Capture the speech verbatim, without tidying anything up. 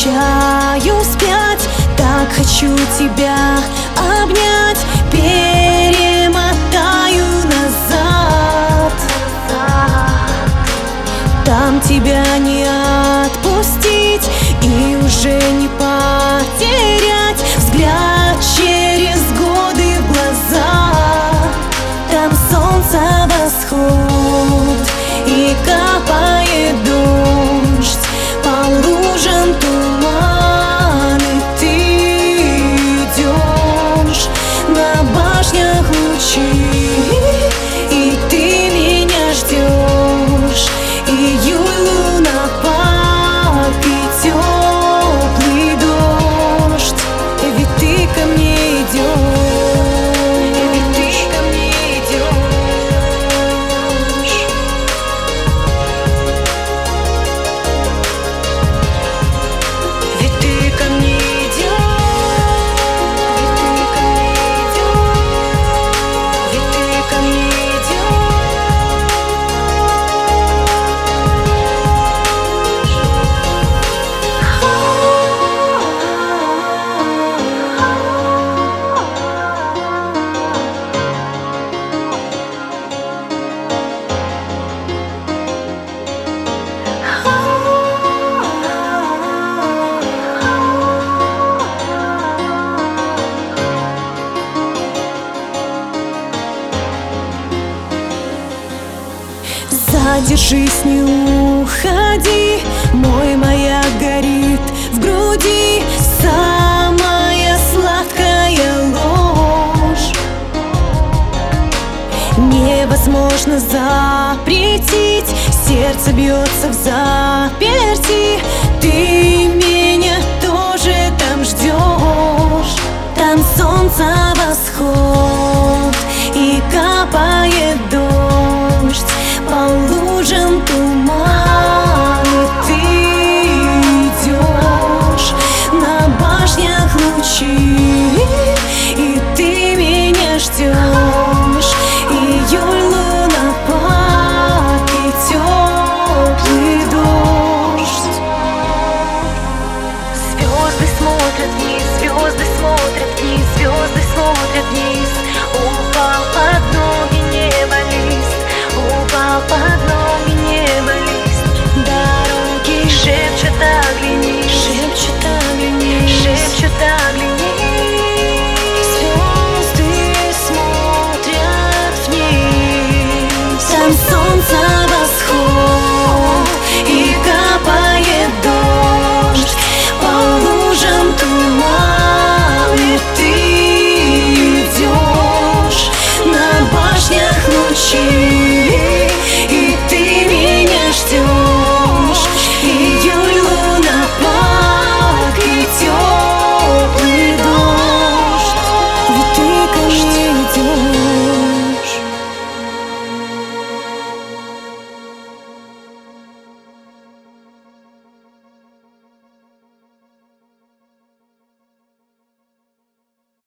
возвращаюсь пять. Так хочу тебя обнять, перемотаю назад. Там тебя не отпустить и уже не потерять взгляд через годы в глаза. Там солнце восход и капает дождь по лужам туман, и ты идешь на башнях лучи, и ты меня ждешь. Июль, лунопад и теплый дождь, ведь ты ко мне идешь, ведь ты ко мне идешь. Ведь ты ко мне идешь, ведь ты ко мне идешь, ведь ты ко мне задержись, не уходи, мой маяк горит в груди. Самая сладкая ложь невозможно запретить, сердце бьется в заперти. Ты меня тоже там ждешь, там солнце восход